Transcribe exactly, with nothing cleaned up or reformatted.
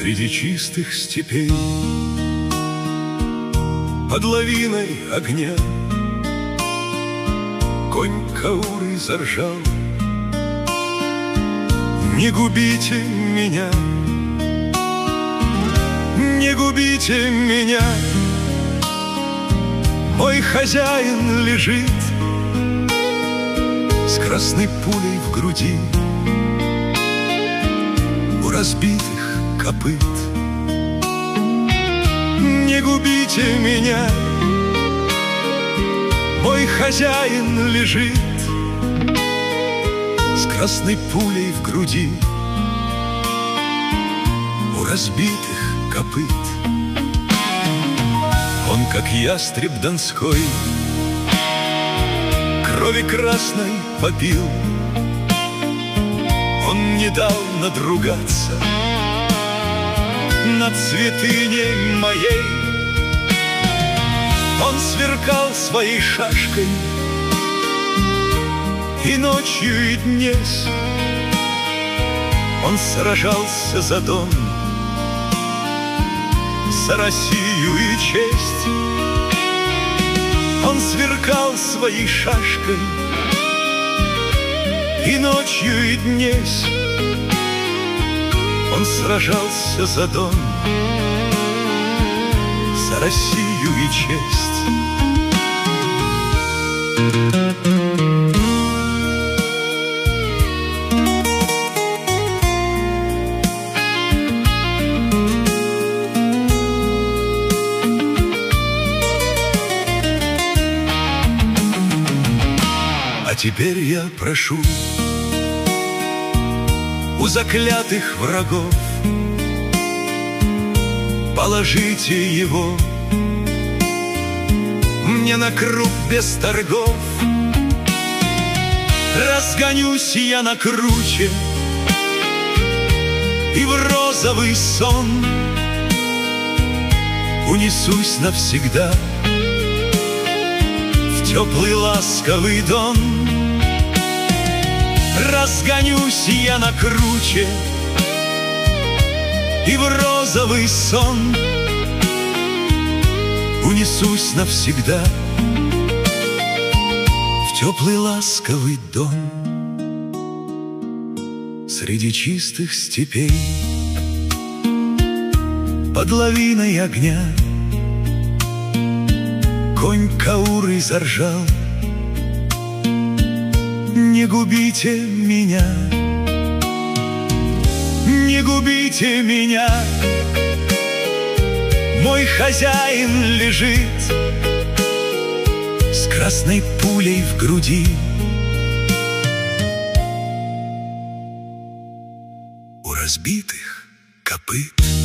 Среди чистых степей, под лавиной огня, конь каурый заржал. Не губите меня, не губите меня, мой хозяин лежит с красной пулей в груди у разбитых копыт. Не губите меня, мой хозяин лежит с красной пулей в груди у разбитых копыт. Он, как ястреб донской, крови красной попил. Он не дал надругаться над святыней моей. Он сверкал своей шашкой и ночью, и днесь. Он сражался за Дон, за Россию и честь. Он сверкал своей шашкой и ночью, и днесь. Он сражался за Дон, за Россию и честь. А теперь я прошу у заклятых врагов: положите его мне на круг без торгов. Разгонюсь я на круче и в розовый сон унесусь навсегда в теплый ласковый Дон. Разгонюсь я на круче и в розовый сон унесусь навсегда в теплый ласковый Дон. Среди чистых степей, под лавиной огня, конь каурый заржал. Не губите меня, не губите меня, мой хозяин лежит с красной пулей в груди у разбитых копыт.